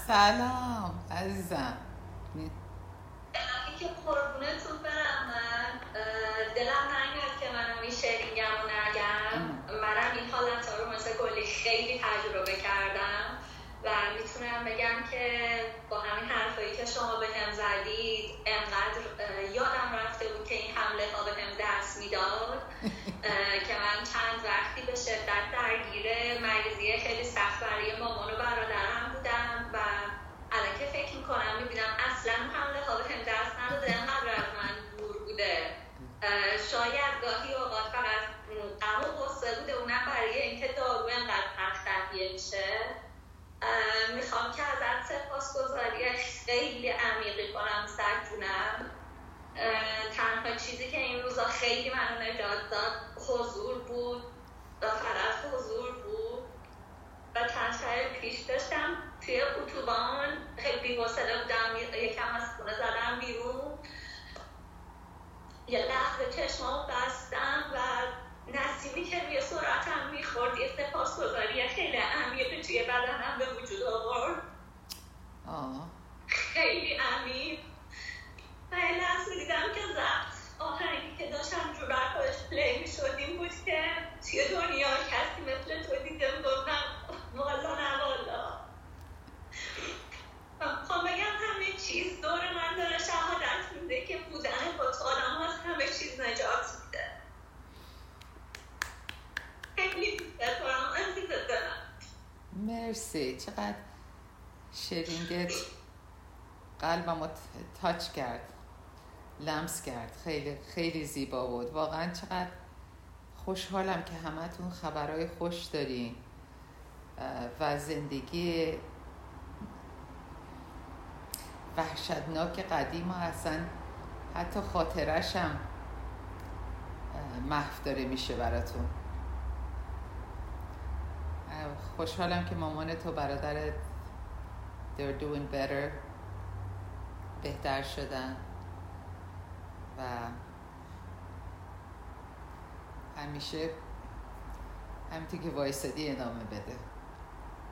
سلام عزیزم. اینکه قربونتون برم، من دلم نمیاد که منم این شیرینگم رو نگم. منم این حالت ها رو مثل گلی خیلی تجربه کردم و میتونم بگم که با همین حرفایی که شما به هم زدید انقدر یادم رفته بود که این حمله ها به هم دست میداد که من چند وقتی به شدت درگیر مریضی خیلی سخت برای مامان و برادرم بودم و الان که فکر میکنم میبینم اصلا حمله ها به هم دست نداده، انقدر از من دور بوده. شاید گاهی اوقات فقط غم و غصه بوده، اونم برای اینکه دارو انقدر سخت تهیه میشه. میخوام که ازت سپاسگزاری خیلی عمیقی کنم سرجونم. تنها چیزی که این روزا خیلی منو نجات داد حضور بود و فقط حضور بود. و چند شب پیش داشتم توی اتوبان خیلی بی‌حوصله بودم، یکم از خونه زدم بیرون، یه لحظه چشمامو بستم و نسیمی که روی صورتم میخورد یه سپاسگزاری خیلی عمیقی توی بدنم به وجود آورد. خیلی عمیق. و یه لحظه دیدم که ضبط آهنگی که داشتم جو برکاش پلی میشد این بود که توی دنیا کسی مثل تو دیدم گفتم والا نه والا. میخوام بگم همه چیز دور من داره شهادت میده که بودن با تو آدم از همه چیز نجات میده. خیلی دوست دارم عزیزت دارم. مرسی. چقدر شیرینگت قلبمو تاچ کرد، لمس کرد. خیلی خیلی زیبا بود واقعا. چقدر خوشحالم که همتون خبرهای خوش دارین و زندگی وحشتناک قدیم ها اصلا حتی خاطرش هم محو داره میشه براتون. خوشحالم که مامانت و برادرت they're doing better، بهتر شدن و همیشه همینطور که وایسادی ادامه بده.